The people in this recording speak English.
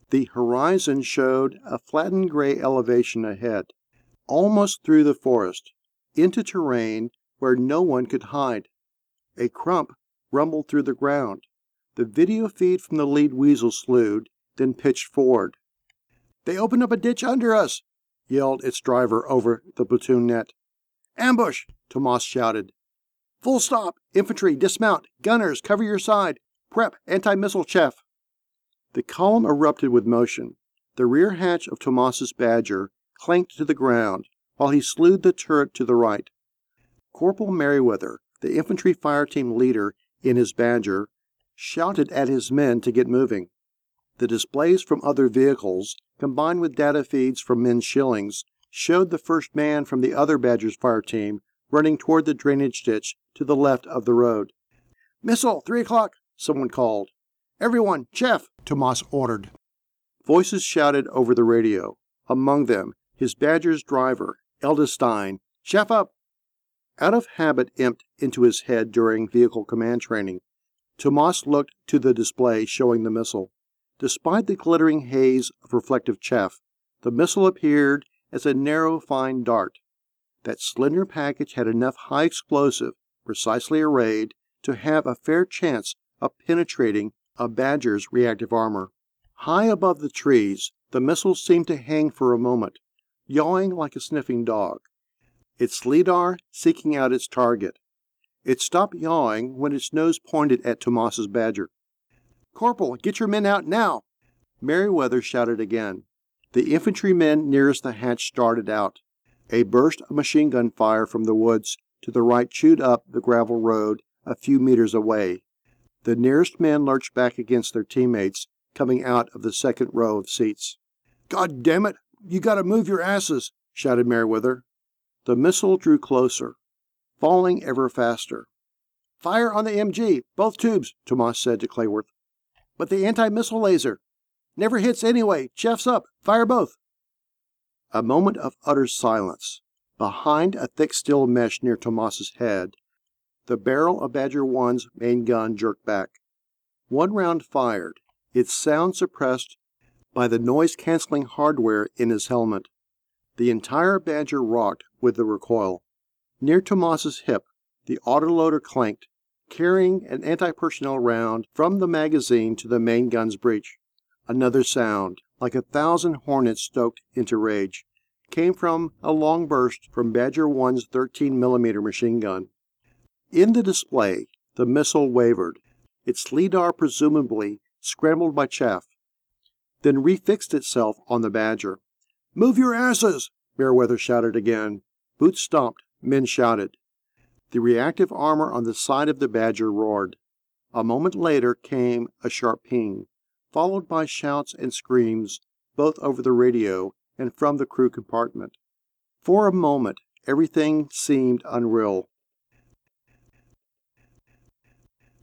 The horizon showed a flattened gray elevation ahead, almost through the forest, into terrain where no one could hide. A crump rumbled through the ground. The video feed from the lead weasel slewed, then pitched forward. "They opened up a ditch under us!" yelled its driver over the platoon net. "Ambush!" Tomas shouted. "Full stop! Infantry, dismount! Gunners, cover your side! Prep anti-missile chaff!" The column erupted with motion. The rear hatch of Tomas's Badger clanked to the ground, while he slewed the turret to the right. Corporal Merriweather, the infantry fire team leader in his Badger, shouted at his men to get moving. The displays from other vehicles, combined with data feeds from men's shillings, showed the first man from the other Badger's fire team running toward the drainage ditch to the left of the road. "Missile, 3 o'clock!" someone called. "Everyone, Chef!" Tomas ordered. Voices shouted over the radio. Among them, his Badger's driver, Eldest Stein. "Chef up!" Out of habit imped into his head during vehicle command training, Tomas looked to the display showing the missile. Despite the glittering haze of reflective chaff, the missile appeared as a narrow, fine dart. That slender package had enough high explosive, precisely arrayed, to have a fair chance of penetrating a Badger's reactive armor. High above the trees, the missile seemed to hang for a moment, yawing like a sniffing dog, its lidar seeking out its target. It stopped yawing when its nose pointed at Tomas's Badger. "Corporal, get your men out now!" Merriweather shouted again. The infantrymen nearest the hatch started out. A burst of machine gun fire from the woods to the right chewed up the gravel road a few meters away. The nearest men lurched back against their teammates coming out of the second row of seats. "God damn it! You gotta move your asses!" shouted Merriweather. The missile drew closer, falling ever faster. "Fire on the MG, both tubes," Tomas said to Clayworth. "But the anti-missile laser never hits anyway. Chef's up. Fire both." A moment of utter silence. Behind a thick steel mesh near Tomas's head, the barrel of Badger 1's main gun jerked back. One round fired, its sound suppressed by the noise-canceling hardware in his helmet. The entire Badger rocked with the recoil. Near Tomas's hip, the autoloader clanked, carrying an anti-personnel round from the magazine to the main gun's breech. Another sound, like 1,000 hornets stoked into rage, came from a long burst from Badger 1's 13mm machine gun. In the display, the missile wavered, its lidar presumably scrambled by chaff, then refixed itself on the Badger. "Move your asses!" Merriweather shouted again. Boots stomped, men shouted. The reactive armor on the side of the Badger roared. A moment later came a sharp ping, followed by shouts and screams, both over the radio and from the crew compartment. For a moment, everything seemed unreal.